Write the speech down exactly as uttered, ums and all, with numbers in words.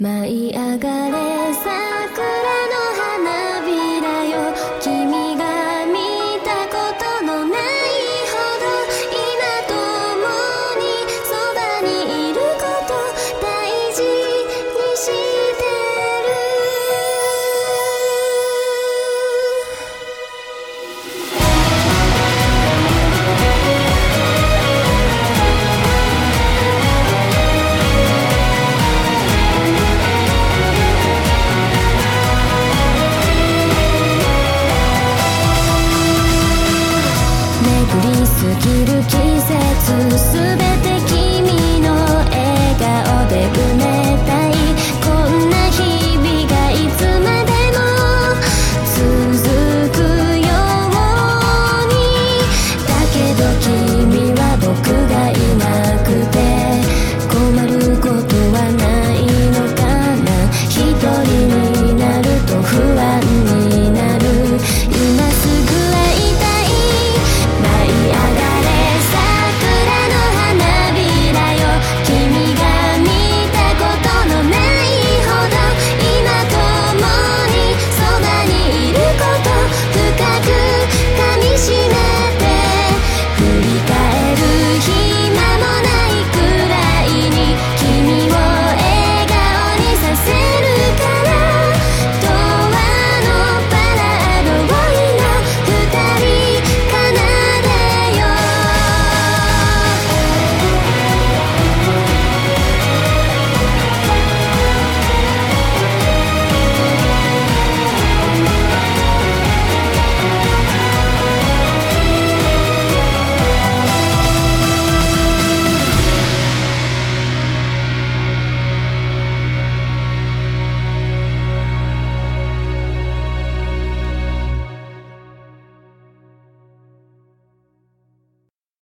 舞い上がれ桜の花びらよ、君が見たことのないほど今共にそばにいること大事にしてる。巡りすぎる季節すべ